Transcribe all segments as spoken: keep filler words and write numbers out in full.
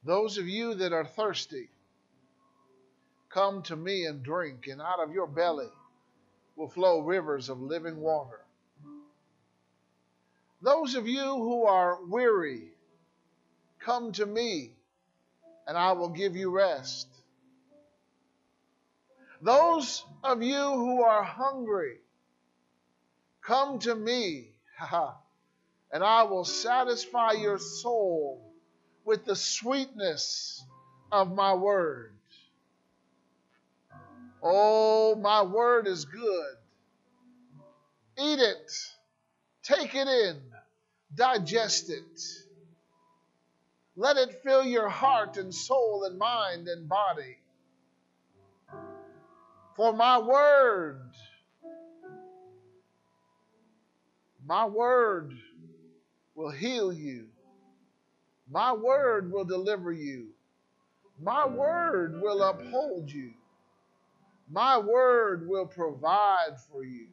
Those of you that are thirsty, come to me and drink, and out of your belly will flow rivers of living water. Those of you who are weary, come to me, and I will give you rest. Those of you who are hungry, come to me, and I will satisfy your soul with the sweetness of my word. Oh, my word is good. Eat it. Take it in. Digest it. Let it fill your heart and soul and mind and body. For my word, my word will heal you. My word will deliver you. My word will uphold you. My word will provide for you.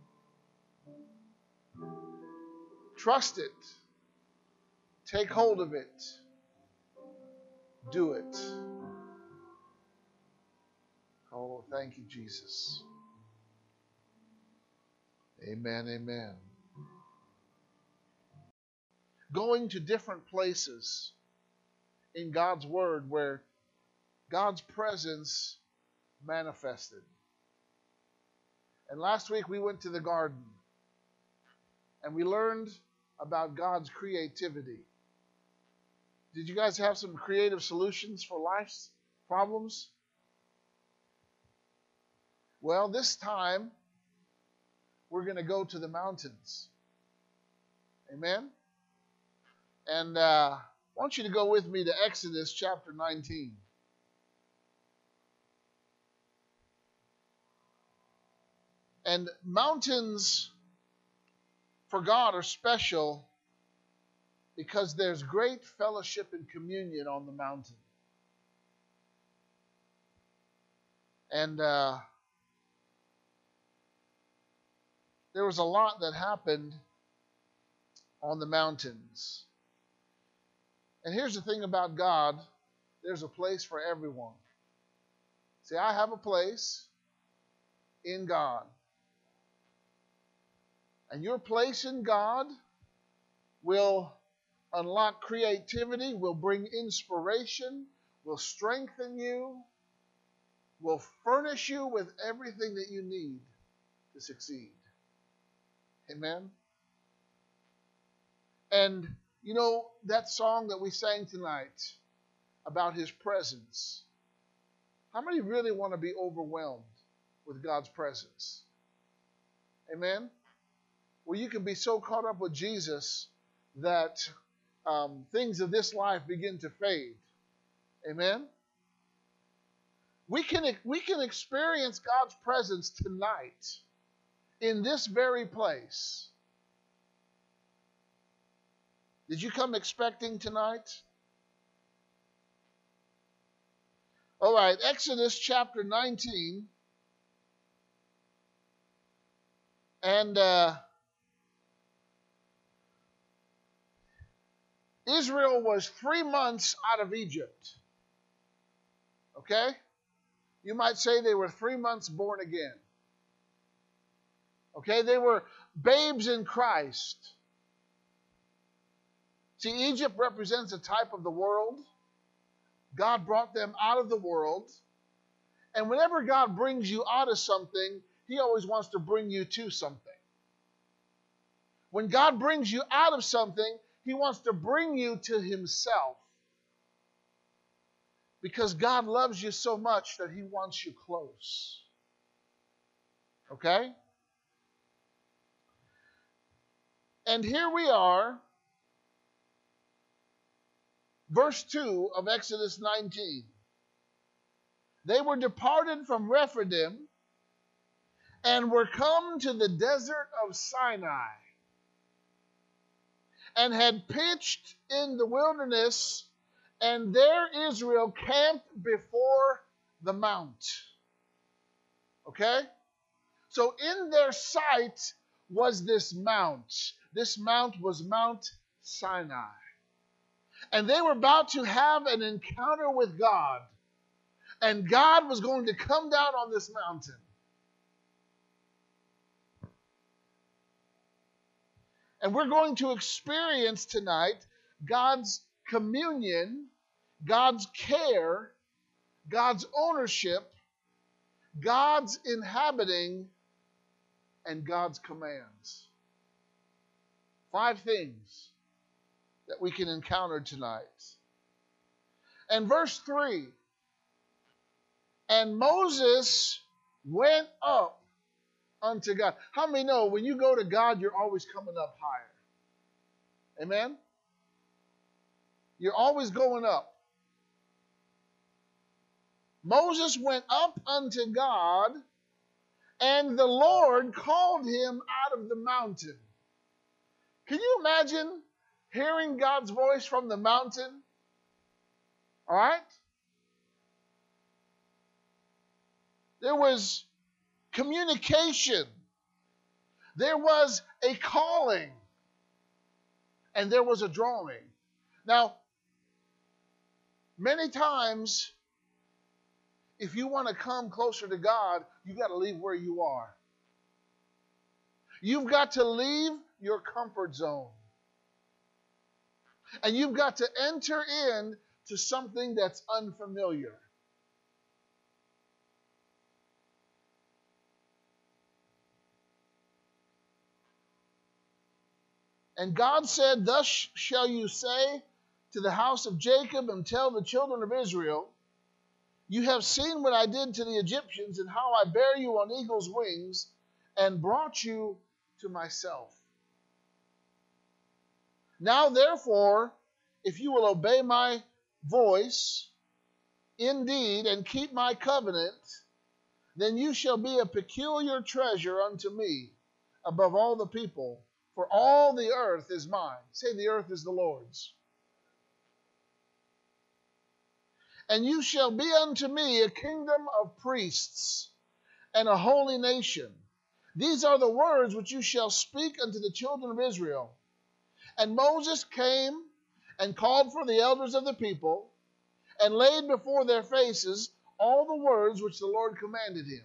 Trust it. Take hold of it. Do it. Oh, thank you, Jesus. Amen, amen. Going to different places in God's Word where God's presence manifested. And last week we went to the garden and we learned about God's creativity. Did you guys have some creative solutions for life's problems? Well, this time we're going to go to the mountains. Amen? And uh, I want you to go with me to Exodus chapter nineteen. And mountains for God are special because there's great fellowship and communion on the mountain. And uh, there was a lot that happened on the mountains. And here's the thing about God, there's a place for everyone. See, I have a place in God. And your place in God will unlock creativity, will bring inspiration, will strengthen you, will furnish you with everything that you need to succeed. Amen? And you know, that song that we sang tonight about His presence. How many really want to be overwhelmed with God's presence? Amen? Well, you can be so caught up with Jesus that um, things of this life begin to fade. Amen? We can, we can experience God's presence tonight in this very place. Did you come expecting tonight? All right, Exodus chapter nineteen. And uh, Israel was three months out of Egypt. Okay? You might say they were three months born again. Okay? They were babes in Christ. See, Egypt represents a type of the world. God brought them out of the world. And whenever God brings you out of something, He always wants to bring you to something. When God brings you out of something, He wants to bring you to Himself. Because God loves you so much that He wants you close. Okay? And here we are. Verse two of Exodus nineteen. They were departed from Rephidim and were come to the desert of Sinai and had pitched in the wilderness, and there Israel camped before the mount. Okay? So in their sight was this mount. This mount was Mount Sinai. And they were about to have an encounter with God. And God was going to come down on this mountain. And we're going to experience tonight God's communion, God's care, God's ownership, God's inhabiting, and God's commands. Five things that we can encounter tonight. And verse three, and Moses went up unto God. How many know when you go to God, you're always coming up higher? Amen? You're always going up. Moses went up unto God, and the Lord called him out of the mountain. Can you imagine hearing God's voice from the mountain? All right? There was communication. There was a calling. And there was a drawing. Now, many times, if you want to come closer to God, you've got to leave where you are. You've got to leave your comfort zone. And you've got to enter in to something that's unfamiliar. And God said, thus shall you say to the house of Jacob and tell the children of Israel, you have seen what I did to the Egyptians and how I bear you on eagle's wings and brought you to myself. Now therefore, if you will obey my voice indeed and keep my covenant, then you shall be a peculiar treasure unto me above all the people, for all the earth is mine. Say, the earth is the Lord's. And you shall be unto me a kingdom of priests and a holy nation. These are the words which you shall speak unto the children of Israel. And Moses came and called for the elders of the people and laid before their faces all the words which the Lord commanded him.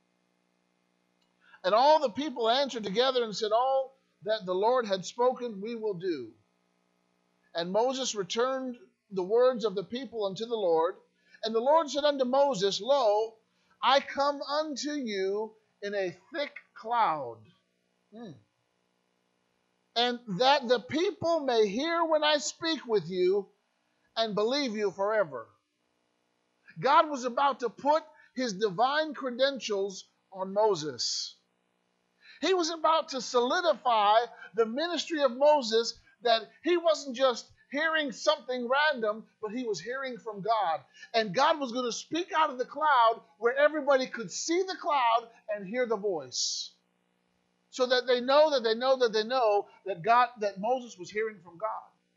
And all the people answered together and said, all that the Lord had spoken we will do. And Moses returned the words of the people unto the Lord. And the Lord said unto Moses, lo, I come unto you in a thick cloud. Hmm. And that the people may hear when I speak with you and believe you forever. God was about to put his divine credentials on Moses. He was about to solidify the ministry of Moses, that he wasn't just hearing something random, but he was hearing from God. And God was going to speak out of the cloud where everybody could see the cloud and hear the voice. So that they know that they know that they know that God, that Moses was hearing from God.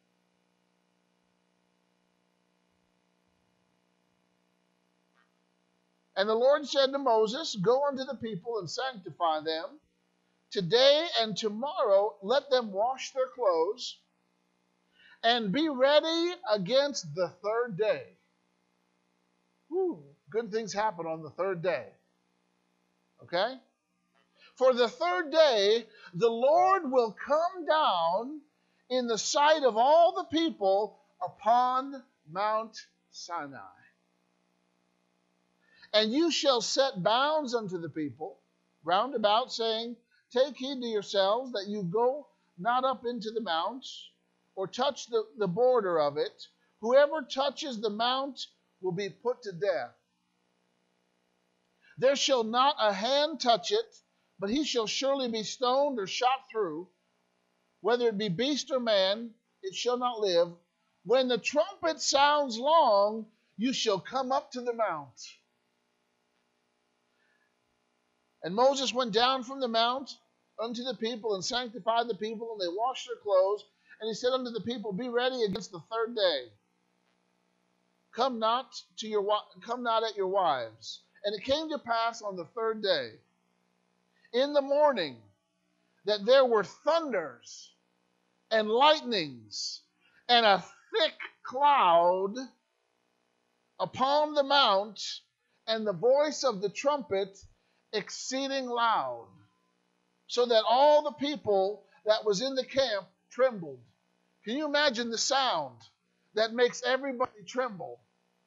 And the Lord said to Moses, go unto the people and sanctify them. Today and tomorrow let them wash their clothes and be ready against the third day. Whew, good things happen on the third day. Okay? For the third day, the Lord will come down in the sight of all the people upon Mount Sinai. And you shall set bounds unto the people round about, saying, take heed to yourselves that you go not up into the mount, or touch the, the border of it. Whoever touches the mount will be put to death. There shall not a hand touch it, but he shall surely be stoned or shot through. Whether it be beast or man, it shall not live. When the trumpet sounds long, you shall come up to the mount. And Moses went down from the mount unto the people and sanctified the people, and they washed their clothes. And he said unto the people, be ready against the third day. Come not to your come not at your wives. And it came to pass on the third day, in the morning, that there were thunders and lightnings and a thick cloud upon the mount, and the voice of the trumpet exceeding loud, so that all the people that was in the camp trembled. Can you imagine the sound that makes everybody tremble?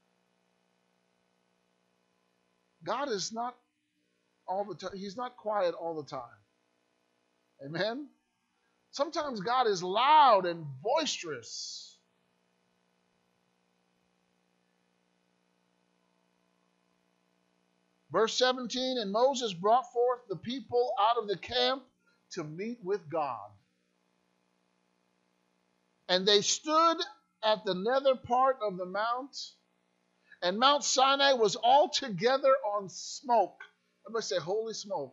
God is not all the time. He's not quiet all the time. Amen? Sometimes God is loud and boisterous. Verse seventeen, and Moses brought forth the people out of the camp to meet with God. And they stood at the nether part of the mount, and Mount Sinai was altogether on smoke. Everybody say, holy smoke.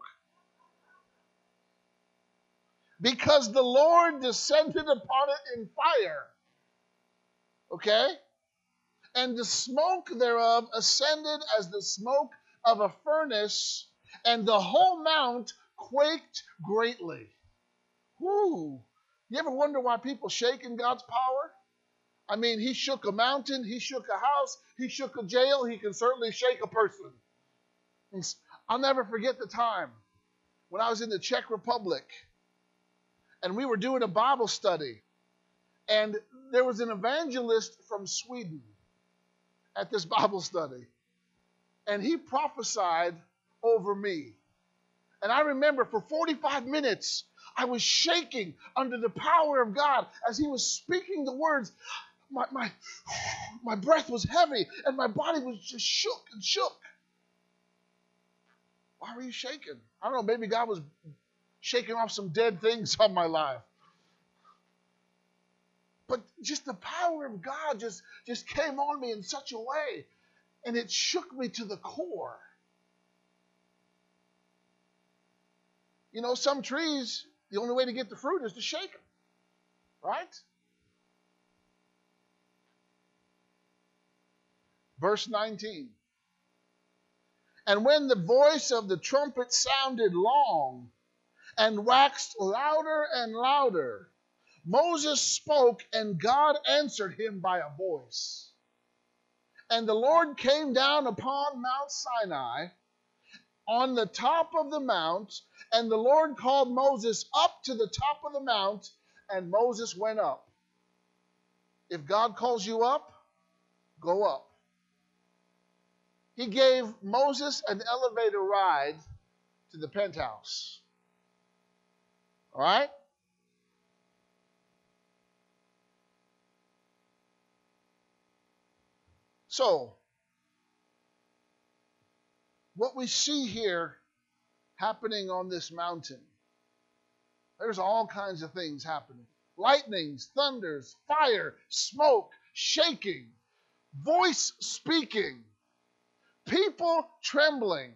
Because the Lord descended upon it in fire. Okay? And the smoke thereof ascended as the smoke of a furnace, and the whole mount quaked greatly. Whoo! You ever wonder why people shake in God's power? I mean, he shook a mountain, he shook a house, he shook a jail, he can certainly shake a person. I'll never forget the time when I was in the Czech Republic, and we were doing a Bible study, and there was an evangelist from Sweden at this Bible study, and he prophesied over me. And I remember for forty-five minutes, I was shaking under the power of God as he was speaking the words. My, my, my breath was heavy, and my body was just shook and shook. Why were you shaking? I don't know, maybe God was shaking off some dead things on my life. But just the power of God just, just came on me in such a way, and it shook me to the core. You know, some trees, the only way to get the fruit is to shake them, right? Verse nineteen. And when the voice of the trumpet sounded long and waxed louder and louder, Moses spoke, and God answered him by a voice. And the Lord came down upon Mount Sinai on the top of the mount, and the Lord called Moses up to the top of the mount, and Moses went up. If God calls you up, go up. He gave Moses an elevator ride to the penthouse. All right? So, what we see here happening on this mountain, there's all kinds of things happening. Lightnings, thunders, fire, smoke, shaking, voice speaking, people trembling,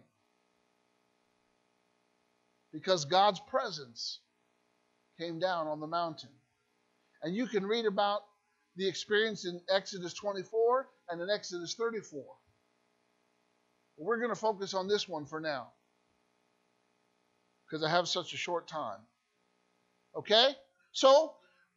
because God's presence came down on the mountain. And you can read about the experience in Exodus twenty-four and in Exodus thirty-four. We're going to focus on this one for now, because I have such a short time. Okay? So,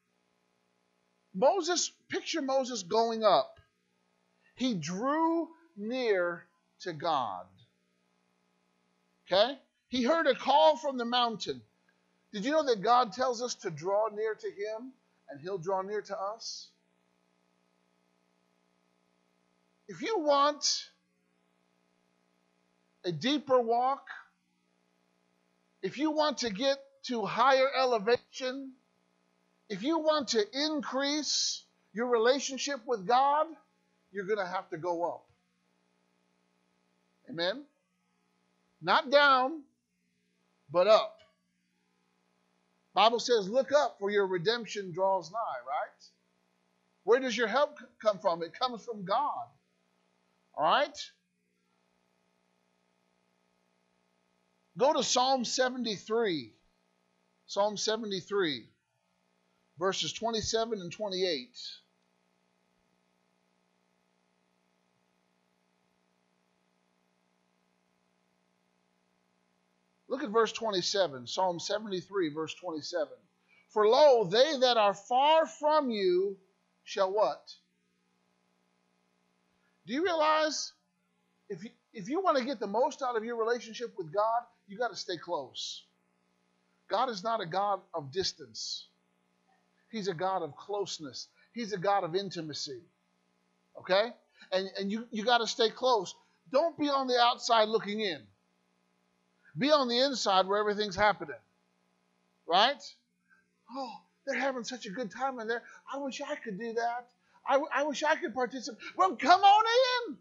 Moses, picture Moses going up. He drew near to God. Okay? He heard a call from the mountain. Did you know that God tells us to draw near to him, and he'll draw near to us? If you want a deeper walk, if you want to get to higher elevation, if you want to increase your relationship with God, you're going to have to go up. Amen? Not down, but up. Bible says, look up, for your redemption draws nigh, right? Where does your help come from? It comes from God. All right? Go to Psalm seventy-three. Psalm seventy-three, verses twenty-seven and twenty-eight. Look at verse twenty-seven, Psalm seventy-three, verse twenty-seven. For lo, they that are far from you shall what? Do you realize if you, if you want to get the most out of your relationship with God, you got to stay close. God is not a God of distance. He's a God of closeness. He's a God of intimacy. Okay? And, and you, you got to stay close. Don't be on the outside looking in. Be on the inside where everything's happening. Right? Oh, they're having such a good time in there. I wish I could do that. I, I wish I could participate. Well, come on in.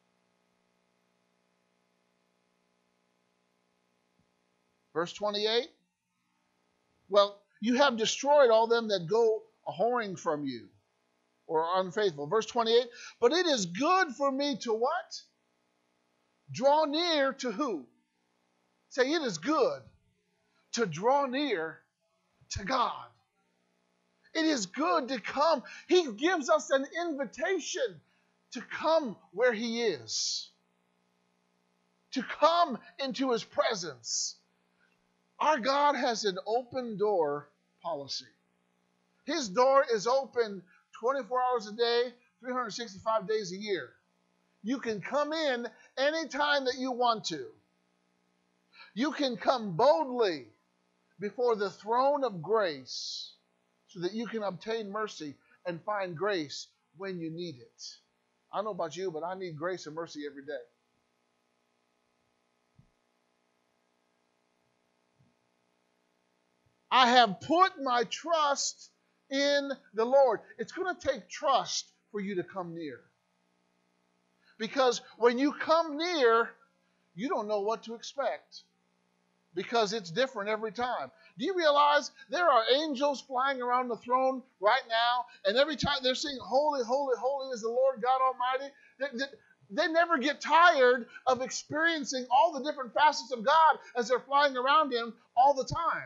Verse twenty-eight. Well, you have destroyed all them that go a whoring from you, or are unfaithful. Verse twenty-eight. But it is good for me to what? Draw near to who? Say, it is good to draw near to God. It is good to come. He gives us an invitation to come where He is, to come into His presence. Our God has an open door policy. His door is open twenty-four hours a day, three hundred sixty-five days a year. You can come in anytime that you want to. You can come boldly before the throne of grace so that you can obtain mercy and find grace when you need it. I don't know about you, but I need grace and mercy every day. I have put my trust in the Lord. It's going to take trust for you to come near. Because when you come near, you don't know what to expect. Because it's different every time. Do you realize there are angels flying around the throne right now, and every time they're saying, holy, holy, holy is the Lord God Almighty, they, they, they never get tired of experiencing all the different facets of God as they're flying around Him all the time.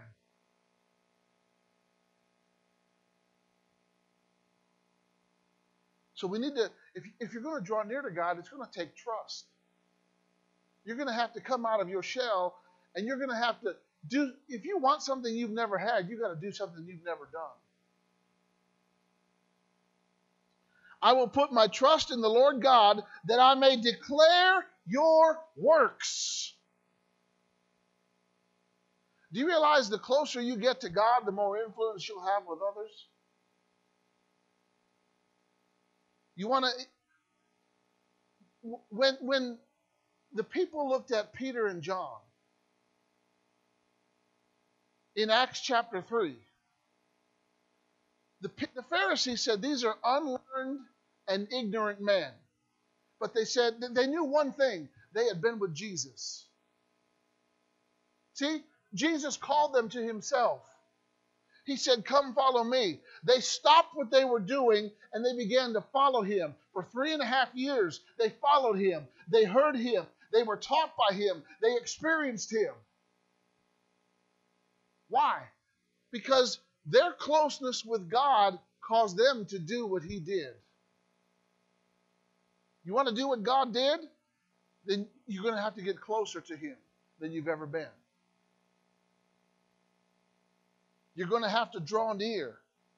So we need to, if, if you're going to draw near to God, it's going to take trust. You're going to have to come out of your shell, and you're going to have to do, if you want something you've never had, you've got to do something you've never done. I will put my trust in the Lord God that I may declare your works. Do you realize the closer you get to God, the more influence you'll have with others? You want to, when, when the people looked at Peter and John, in Acts chapter three, the, the Pharisees said these are unlearned and ignorant men. But they said they knew one thing. They had been with Jesus. See, Jesus called them to Himself. He said, come follow me. They stopped what they were doing and they began to follow Him. For three and a half years, they followed Him. They heard Him. They were taught by Him. They experienced Him. Why? Because their closeness with God caused them to do what He did. You want to do what God did? Then you're going to have to get closer to Him than you've ever been. You're going to have to draw near.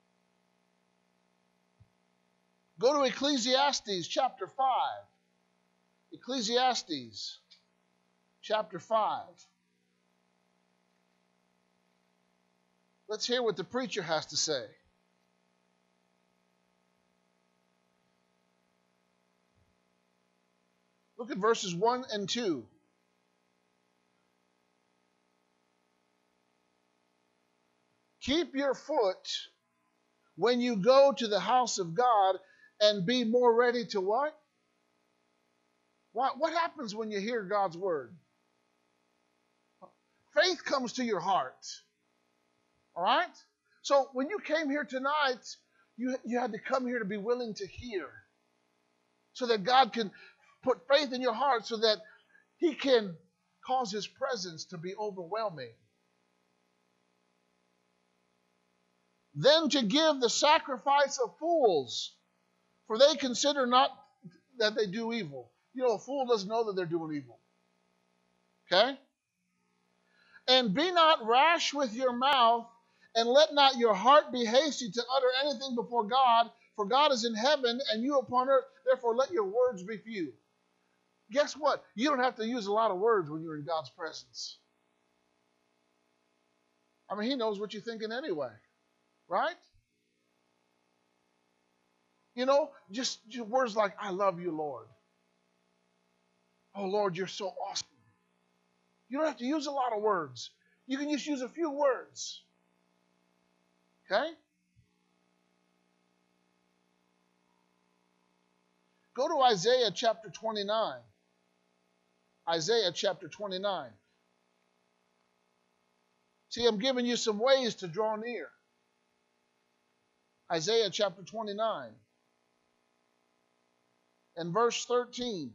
Go to Ecclesiastes chapter five. Ecclesiastes chapter five. Let's hear what the preacher has to say. Look at verses one and two. Keep your foot when you go to the house of God and be more ready to what? What, what happens when you hear God's word? Faith comes to your heart. All right? So when you came here tonight, you, you had to come here to be willing to hear. So that God can put faith in your heart so that He can cause His presence to be overwhelming. Then to give the sacrifice of fools, for they consider not that they do evil. You know, a fool doesn't know that they're doing evil. Okay? And be not rash with your mouth, and let not your heart be hasty to utter anything before God, For God is in heaven and you upon earth. Therefore, let your words be few. Guess what? You don't have to use a lot of words when you're in God's presence. I mean, he knows what you're thinking anyway, right? You know, just, just words like, I love you, Lord. Oh, Lord, you're so awesome. You don't have to use a lot of words. You can just use a few words. Okay? Go to Isaiah chapter twenty-nine. Isaiah chapter twenty-nine. See, I'm giving you some ways to draw near. Isaiah chapter twenty-nine. And verse thirteen.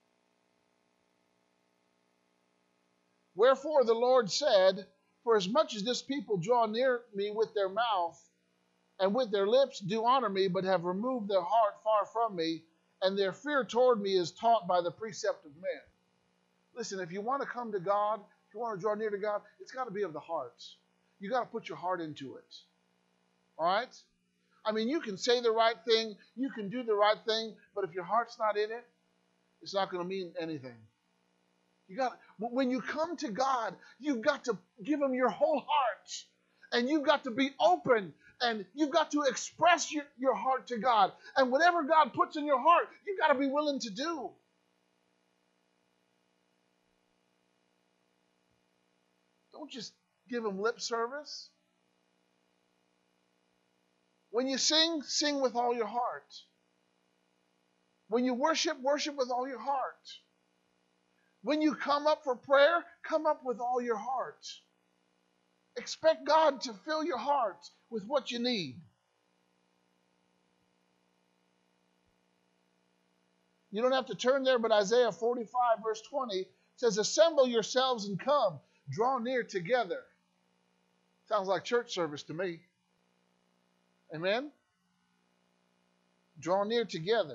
Wherefore the Lord said, for as much as this people draw near me with their mouth, and with their lips do honor me, but have removed their heart far from me, and their fear toward me is taught by the precept of men. Listen, if you want to come to God, if you want to draw near to God, it's got to be of the heart. You got to put your heart into it. All right? I mean, you can say the right thing, you can do the right thing, but if your heart's not in it, it's not going to mean anything. You got when you come to God, you've got to give him your whole heart. And you've got to be open. And you've got to express your, your heart to God. And whatever God puts in your heart, you've got to be willing to do. Don't just give him lip service. When you sing, sing with all your heart. When you worship, worship with all your heart. When you come up for prayer, come up with all your heart. Expect God to fill your heart with what you need. You don't have to turn there, but Isaiah forty-five verse twenty says, assemble yourselves and come, draw near together. Sounds like church service to me. Amen? Draw near together.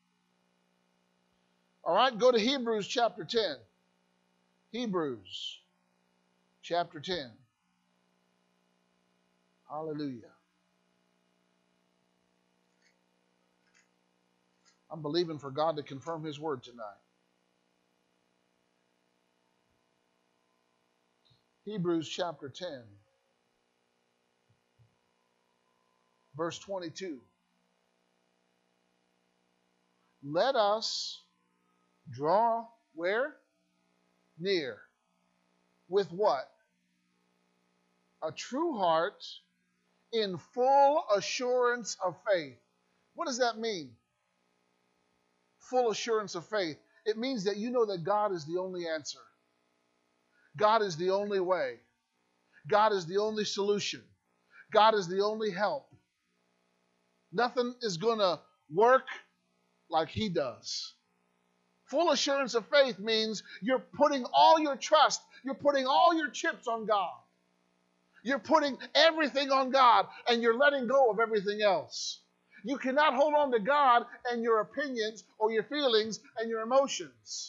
All right, go to Hebrews chapter ten. Hebrews chapter ten. Hallelujah. I'm believing for God to confirm his word tonight. Hebrews chapter ten, verse twenty-two. Let us draw where? Near. With what? A true heart in full assurance of faith. What does that mean? Full assurance of faith. It means that you know that God is the only answer. God is the only way. God is the only solution. God is the only help. Nothing is going to work like he does. Full assurance of faith means you're putting all your trust, you're putting all your chips on God. You're putting everything on God and you're letting go of everything else. You cannot hold on to God and your opinions or your feelings and your emotions.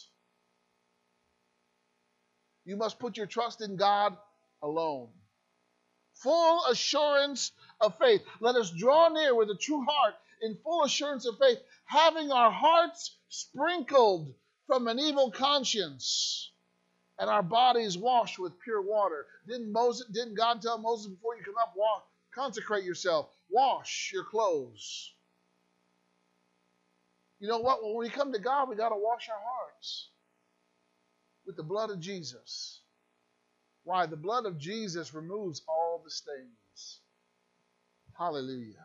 You must put your trust in God alone. Full assurance of faith. Let us draw near with a true heart in full assurance of faith, having our hearts sprinkled from an evil conscience and our bodies washed with pure water. Didn't Moses, didn't God tell Moses before you come up, walk, consecrate yourself, wash your clothes? You know what? When we come to God, we got to wash our hearts with the blood of Jesus. Why? The blood of Jesus removes all the stains. Hallelujah.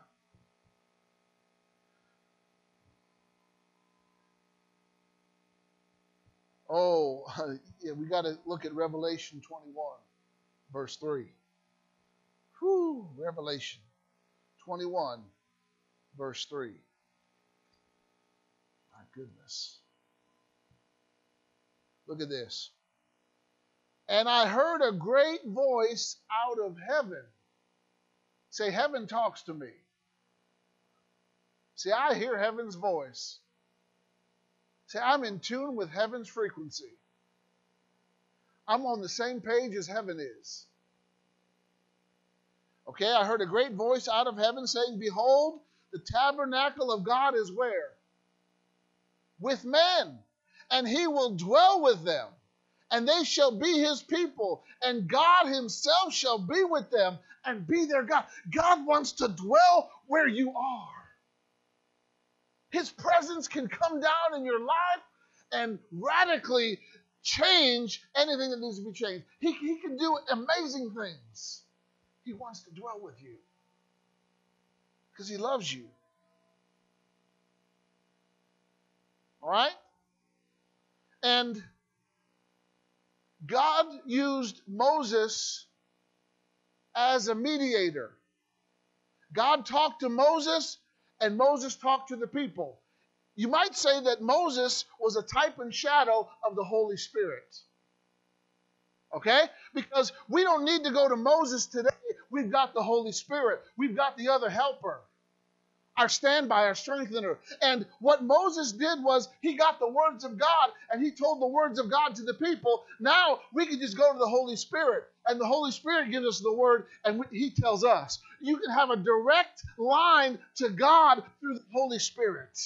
Oh, yeah, we got to look at Revelation twenty-one, verse three. Whew, Revelation twenty-one, verse three. My goodness. Look at this. And I heard a great voice out of heaven. Say, heaven talks to me. See, I hear heaven's voice. See, I'm in tune with heaven's frequency. I'm on the same page as heaven is. Okay, I heard a great voice out of heaven saying, behold, The tabernacle of God is where? With men. And he will dwell with them. And they shall be his people. And God himself shall be with them and be their God. God wants to dwell where you are. His presence can come down in your life and radically change anything that needs to be changed. He, he can do amazing things. He wants to dwell with you because he loves you. All right? And God used Moses as a mediator. God talked to Moses, and Moses talked to the people. You might say that Moses was a type and shadow of the Holy Spirit. Okay? Because we don't need to go to Moses today. We've got the Holy Spirit. We've got the other helper, our standby, our strengthener. And what Moses did was he got the words of God and he told the words of God to the people. Now we can just go to the Holy Spirit and the Holy Spirit gives us the word and he tells us. You can have a direct line to God through the Holy Spirit.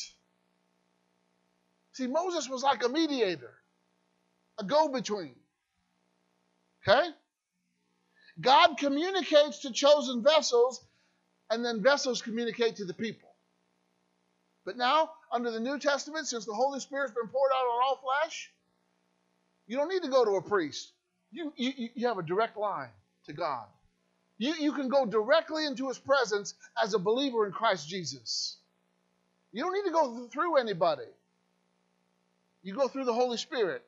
See, Moses was like a mediator, a go-between. Okay? God communicates to chosen vessels, and then vessels communicate to the people. But now, under the New Testament, since the Holy Spirit's been poured out on all flesh, you don't need to go to a priest. You, you, you have a direct line to God. You, you can go directly into his presence as a believer in Christ Jesus. You don't need to go through anybody. You go through the Holy Spirit.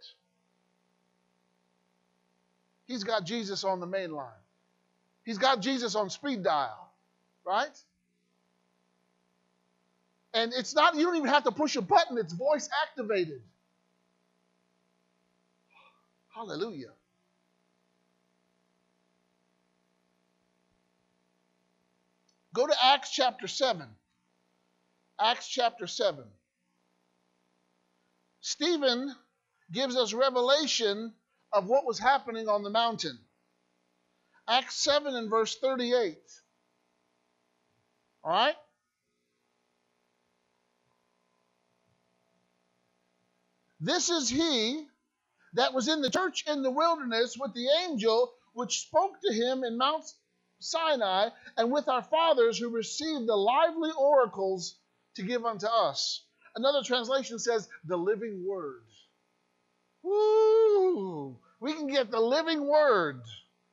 He's got Jesus on the main line. He's got Jesus on speed dial, right? And it's not, you don't even have to push a button. It's voice activated. Hallelujah. Go to Acts chapter seven. Acts chapter seven. Stephen gives us revelation of what was happening on the mountain. Acts seven and verse thirty-eight. All right? This is he that was in the church in the wilderness with the angel which spoke to him in Mount Sinai and with our fathers who received the lively oracles to give unto us. Another translation says the living word. Woo! We can get the living word.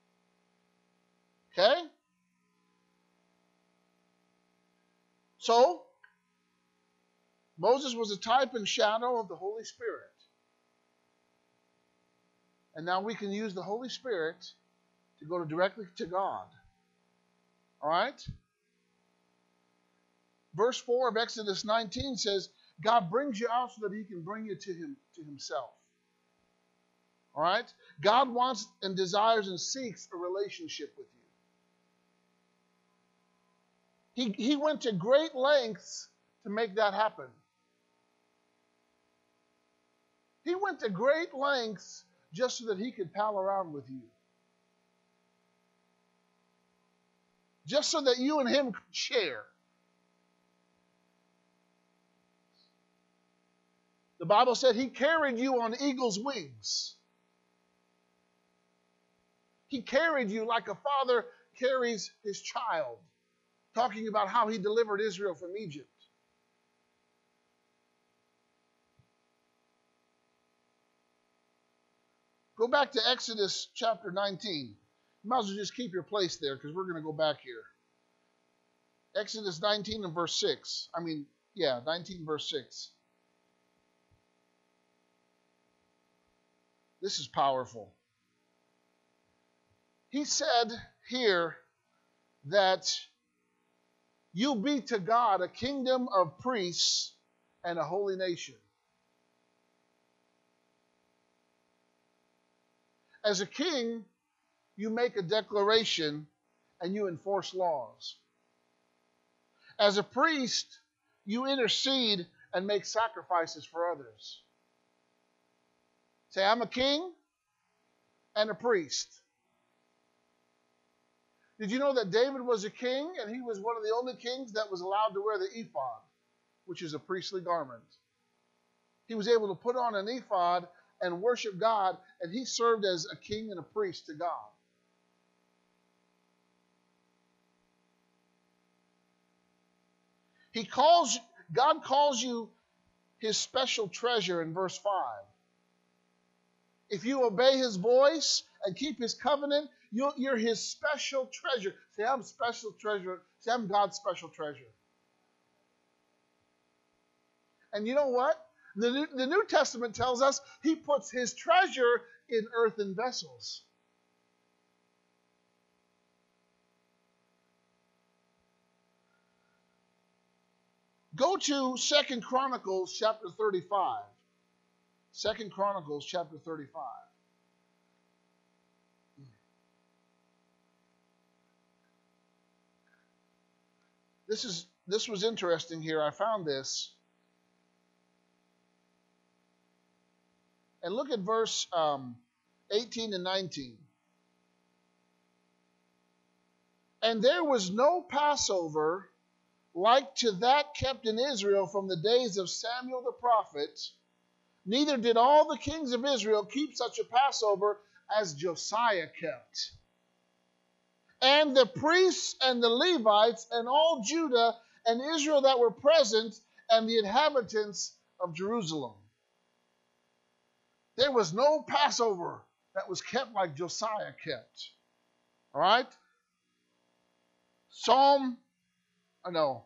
Okay? So, Moses was a type and shadow of the Holy Spirit. And now we can use the Holy Spirit to go directly to God. All right? Verse four of Exodus nineteen says, God brings you out so that he can bring you to him to himself. All right? God wants and desires and seeks a relationship with you. He, he went to great lengths to make that happen. He went to great lengths just so that he could pal around with you. Just so that you and him could share. The Bible said he carried you on eagle's wings. He carried you like a father carries his child, talking about how he delivered Israel from Egypt. Go back to Exodus chapter nineteen. You might as well just keep your place there because we're going to go back here. Exodus nineteen and verse six. I mean, yeah, nineteen verse six. This is powerful. He said here that you'll be to God a kingdom of priests and a holy nation. As a king, you make a declaration and you enforce laws. As a priest, you intercede and make sacrifices for others. Say, I'm a king and a priest. Did you know that David was a king and he was one of the only kings that was allowed to wear the ephod, which is a priestly garment? He was able to put on an ephod and worship God, and he served as a king and a priest to God. He calls, God calls you his special treasure in verse five. If you obey his voice and keep his covenant, you're, you're his special treasure. Say, I'm special treasure. Say, I'm God's special treasure. And you know what? The New, the New Testament tells us he puts his treasure in earthen vessels. Go to Second Chronicles chapter thirty-five. Second Chronicles chapter thirty-five. This is this was interesting here. I found this. And look at verse um, eighteen and nineteen. And there was no Passover like to that kept in Israel from the days of Samuel the prophet, neither did all the kings of Israel keep such a Passover as Josiah kept. And the priests and the Levites and all Judah and Israel that were present and the inhabitants of Jerusalem. There was no Passover that was kept like Josiah kept. All right? Psalm, uh, no.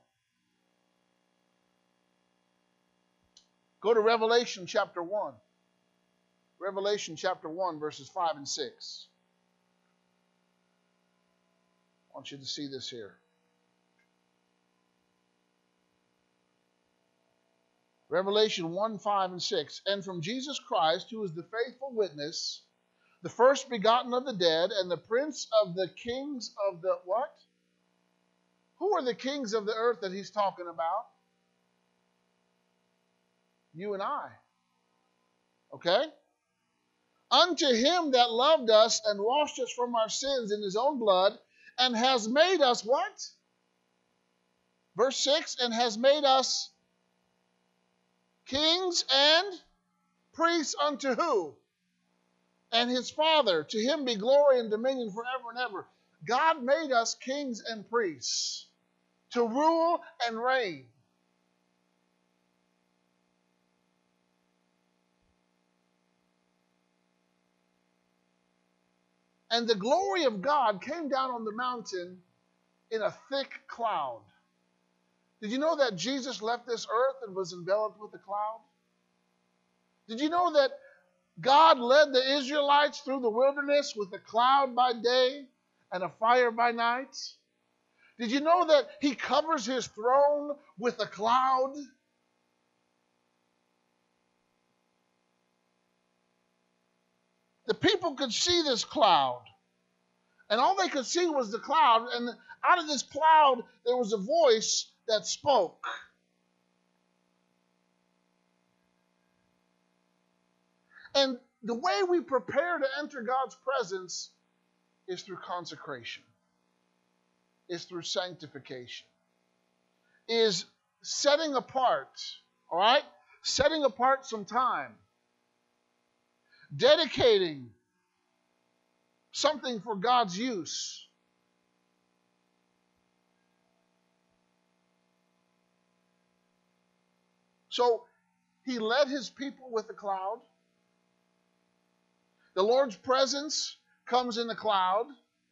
Go to Revelation chapter one. Revelation chapter one, verses five and six. I want you to see this here. Revelation one, five, and six. And from Jesus Christ, who is the faithful witness, the first begotten of the dead, and the prince of the kings of the what? Who are the kings of the earth that he's talking about? You and I. Okay? Unto him that loved us and washed us from our sins in his own blood, and has made us what? Verse six, and has made us kings and priests unto who? And his Father. To him be glory and dominion forever and ever. God made us kings and priests to rule and reign. And the glory of God came down on the mountain in a thick cloud. Did you know that Jesus left this earth and was enveloped with a cloud? Did you know that God led the Israelites through the wilderness with a cloud by day and a fire by night? Did you know that he covers his throne with a cloud? The people could see this cloud. And all they could see was the cloud. And out of this cloud, there was a voice that spoke. And the way we prepare to enter God's presence is through consecration, is through sanctification, is setting apart, all right? Setting apart some time. Dedicating something for God's use. So he led his people with a cloud. The Lord's presence comes in a cloud.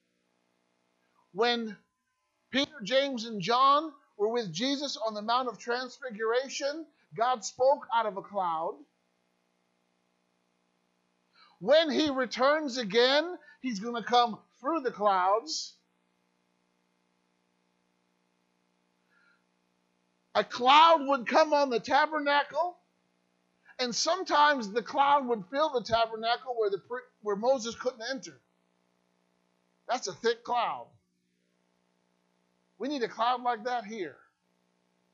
When Peter, James, and John were with Jesus on the Mount of Transfiguration, God spoke out of a cloud. When he returns again, he's going to come through the clouds. A cloud would come on the tabernacle, and sometimes the cloud would fill the tabernacle where, the, where Moses couldn't enter. That's a thick cloud. We need a cloud like that here.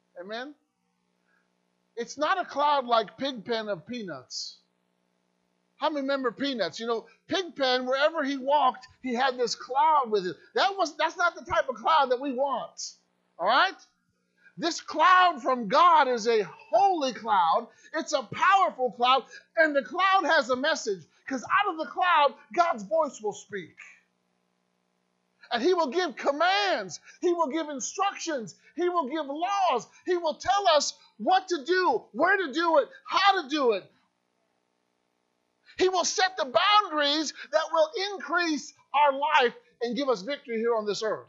Amen? It's not a cloud like Pigpen of Peanuts. How many remember Peanuts? You know, Pigpen, wherever he walked, he had this cloud with it. That was that's not the type of cloud that we want. All right? This cloud from God is a holy cloud. It's a powerful cloud, and the cloud has a message, because out of the cloud, God's voice will speak. And he will give commands. He will give instructions. He will give laws. He will tell us what to do, where to do it, how to do it. He will set the boundaries that will increase our life and give us victory here on this earth.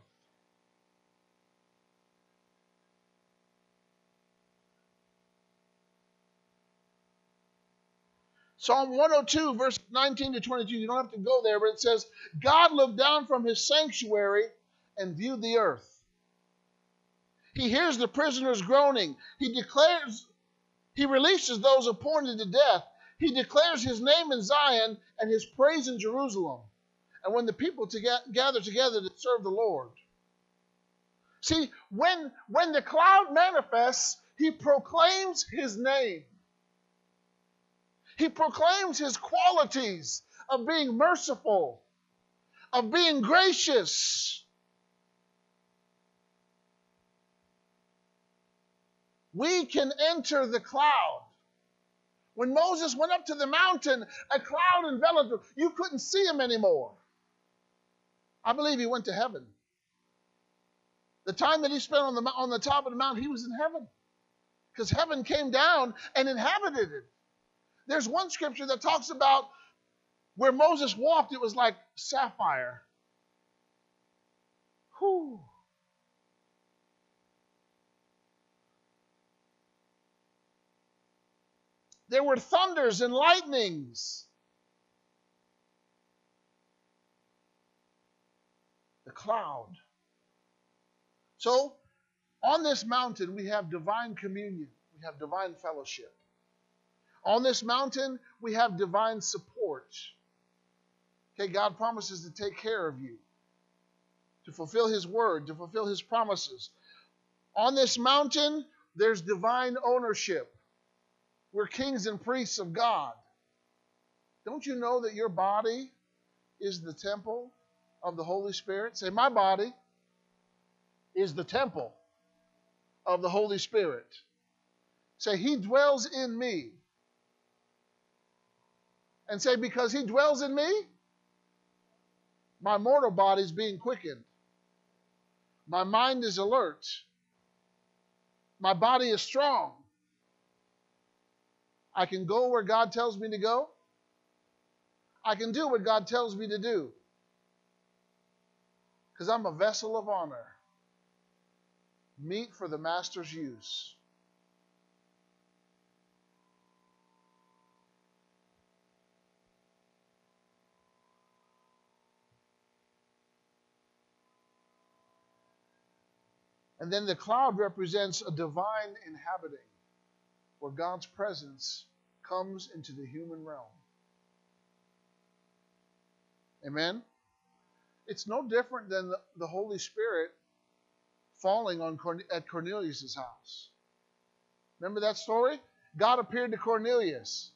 Psalm one oh two, verse nineteen to twenty-two, you don't have to go there, but it says, God looked down from his sanctuary and viewed the earth. He hears the prisoners groaning. He declares, he releases those appointed to death. He declares his name in Zion and his praise in Jerusalem. And when the people to get, gather together to serve the Lord. See, when, when the cloud manifests, he proclaims his name. He proclaims his qualities of being merciful, of being gracious. We can enter the cloud. When Moses went up to the mountain, a cloud enveloped him. You couldn't see him anymore. I believe he went to heaven. The time that he spent on the, on the top of the mountain, he was in heaven. Because heaven came down and inhabited it. There's one scripture that talks about where Moses walked, it was like sapphire. Whew. There were thunders and lightnings. The cloud. So, on this mountain, we have divine communion. We have divine fellowship. On this mountain, we have divine support. Okay, God promises to take care of you, to fulfill his word, to fulfill his promises. On this mountain, there's divine ownership. We're kings and priests of God. Don't you know that your body is the temple of the Holy Spirit? Say, my body is the temple of the Holy Spirit. Say, he dwells in me. And say, because he dwells in me, my mortal body is being quickened. My mind is alert. My body is strong. I can go where God tells me to go. I can do what God tells me to do. Because I'm a vessel of honor. Meet for the master's use. And then the cloud represents a divine inhabiting, where God's presence comes into the human realm. Amen? It's no different than the, the Holy Spirit falling on Corn- at Cornelius' house. Remember that story? God appeared to Cornelius.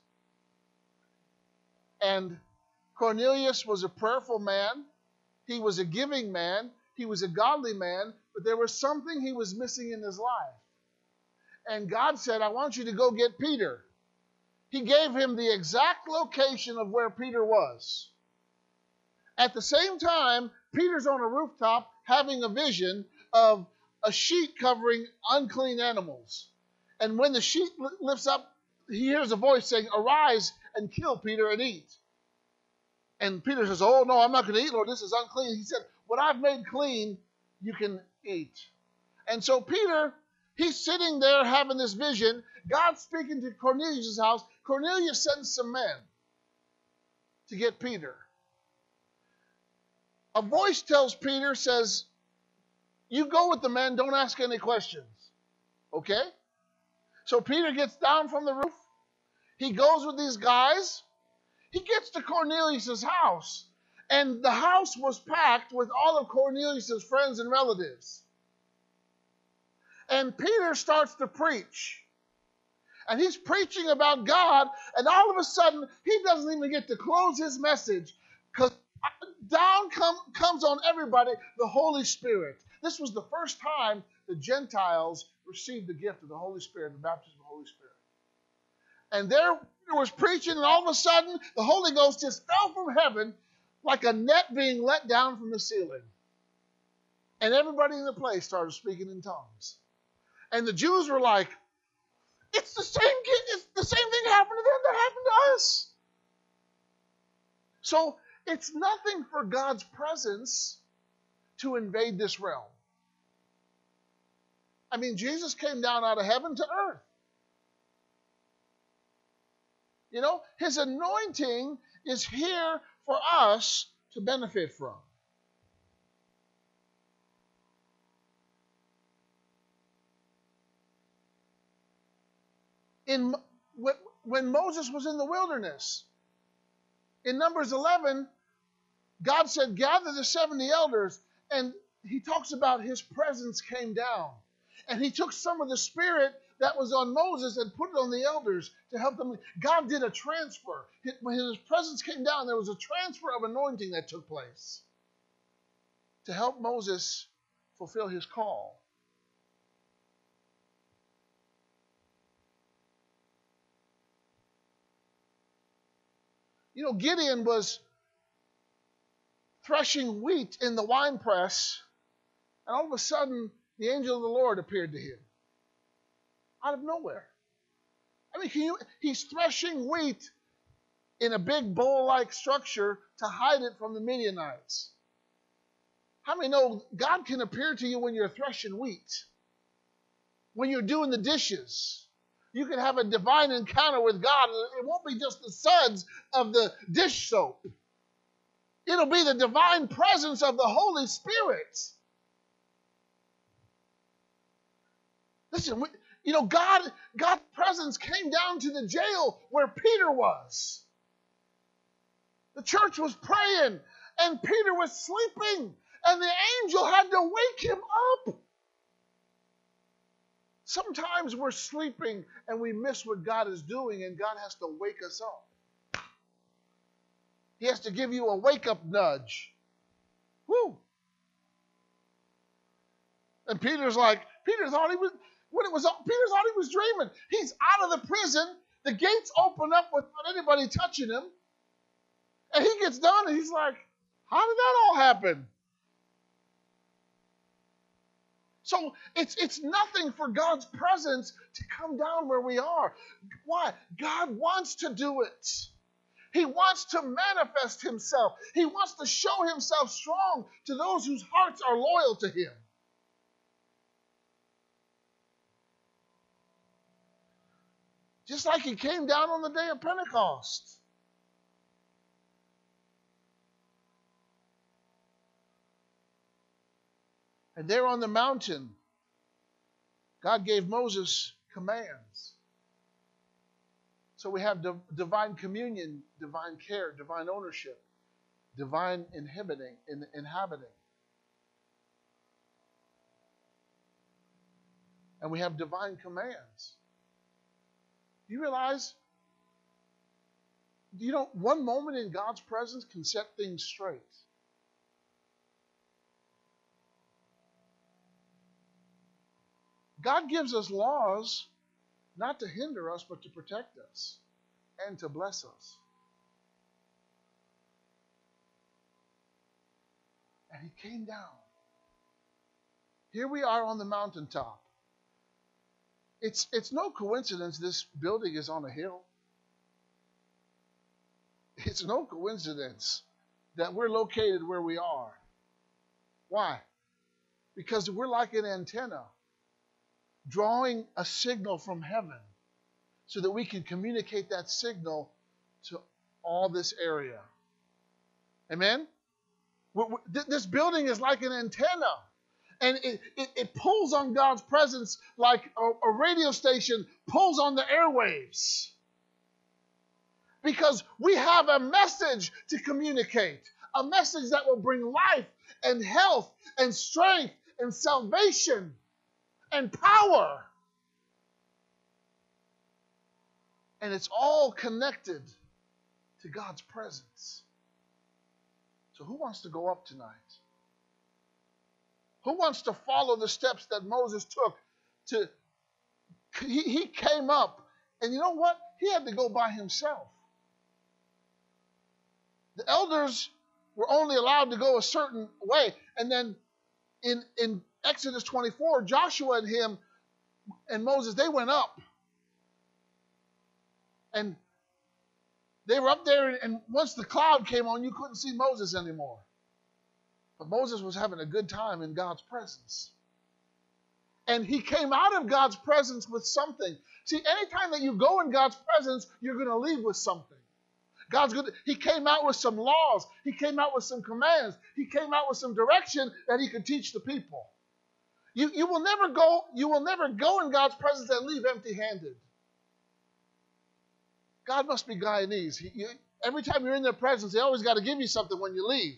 And Cornelius was a prayerful man. He was a giving man. He was a godly man. But there was something he was missing in his life. And God said, I want you to go get Peter. He gave him the exact location of where Peter was. At the same time, Peter's on a rooftop having a vision of a sheet covering unclean animals. And when the sheet lifts up, he hears a voice saying, arise and kill Peter and eat. And Peter says, oh, no, I'm not going to eat, Lord. This is unclean. He said, what I've made clean, you can eat. And so Peter, he's sitting there having this vision. God's speaking to Cornelius' house. Cornelius sends some men to get Peter. A voice tells Peter, says, you go with the men, don't ask any questions. Okay? So Peter gets down from the roof. He goes with these guys. He gets to Cornelius' house. And the house was packed with all of Cornelius' friends and relatives. And Peter starts to preach. And he's preaching about God, and all of a sudden, he doesn't even get to close his message because down come, comes on everybody the Holy Spirit. This was the first time the Gentiles received the gift of the Holy Spirit, the baptism of the Holy Spirit. And there was preaching, and all of a sudden, the Holy Ghost just fell from heaven like a net being let down from the ceiling. And everybody in the place started speaking in tongues. And the Jews were like, it's the same, it's the same thing happened to them that happened to us. So it's nothing for God's presence to invade this realm. I mean, Jesus came down out of heaven to earth. You know, his anointing is here for us to benefit from. In, when Moses was in the wilderness, in Numbers eleven, God said, gather the seventy elders, and he talks about his presence came down. And he took some of the spirit that was on Moses and put it on the elders to help them. God did a transfer. When his presence came down, there was a transfer of anointing that took place to help Moses fulfill his call. You know, Gideon was threshing wheat in the winepress, and all of a sudden, the angel of the Lord appeared to him out of nowhere. I mean, can you, he's threshing wheat in a big bowl-like structure to hide it from the Midianites. How many know God can appear to you when you're threshing wheat? When you're doing the dishes? You can have a divine encounter with God. It won't be just the suds of the dish soap. It'll be the divine presence of the Holy Spirit. Listen, you know, God, God's presence came down to the jail where Peter was. The church was praying, and Peter was sleeping, and the angel had to wake him up. Sometimes we're sleeping and we miss what God is doing, and God has to wake us up. He has to give you a wake-up nudge. Woo! And Peter's like, Peter thought he was, when it was, Peter thought he was dreaming. He's out of the prison. The gates open up without anybody touching him. And he gets done, and he's like, how did that all happen? So it's, it's nothing for God's presence to come down where we are. Why? God wants to do it. He wants to manifest himself. He wants to show himself strong to those whose hearts are loyal to him. Just like he came down on the day of Pentecost. And there on the mountain, God gave Moses commands. So we have divine communion, divine care, divine ownership, divine inhibiting, in, inhabiting. And we have divine commands. Do you realize, you know, one moment in God's presence can set things straight. God gives us laws not to hinder us, but to protect us and to bless us. And he came down. Here we are on the mountaintop. It's, it's no coincidence this building is on a hill. It's no coincidence that we're located where we are. Why? Because we're like an antenna, drawing a signal from heaven so that we can communicate that signal to all this area. Amen? This building is like an antenna, and it, it, it pulls on God's presence like a, a radio station pulls on the airwaves. Because we have a message to communicate, a message that will bring life and health and strength and salvation and power. And it's all connected to God's presence. So who wants to go up tonight? Who wants to follow the steps that Moses took to, he, he came up, and you know what? He had to go by himself. The elders were only allowed to go a certain way. And then in, in Exodus twenty-four, Joshua and him and Moses, they went up. And they were up there, and once the cloud came on, you couldn't see Moses anymore. But Moses was having a good time in God's presence. And he came out of God's presence with something. See, anytime that you go in God's presence, you're going to leave with something. God's good. He came out with some laws. He came out with some commands. He came out with some direction that he could teach the people. You, you will never go, you will never go in God's presence and leave empty-handed. God must be Guyanese. He, you, every time you're in their presence, they always got to give you something when you leave.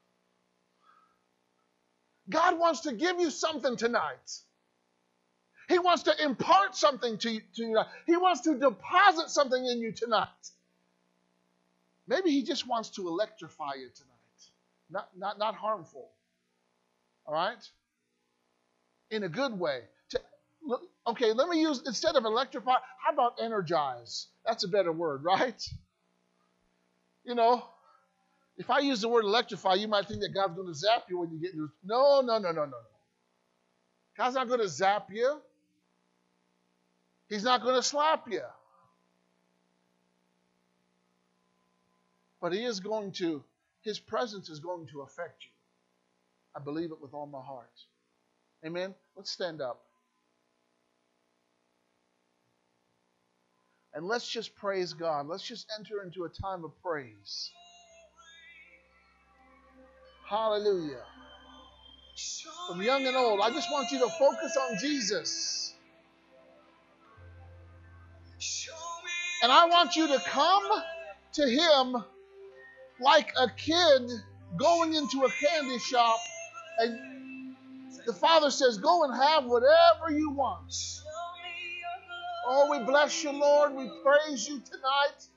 God wants to give you something tonight. He wants to impart something to you tonight. He wants to deposit something in you tonight. Maybe he just wants to electrify you tonight. Not, not, not harmful. All right? In a good way. To, okay, let me use, instead of electrify, how about energize? That's a better word, right? You know, if I use the word electrify, you might think that God's going to zap you when you get into. No, no, no, no, no, no. God's not going to zap you. He's not going to slap you. But he is going to, his presence is going to affect you. I believe it with all my heart. Amen? Let's stand up. And let's just praise God. Let's just enter into a time of praise. Hallelujah. From young and old, I just want you to focus on Jesus. And I want you to come to him like a kid going into a candy shop, and the father says, go and have whatever you want. Oh, we bless you, Lord. We praise you tonight.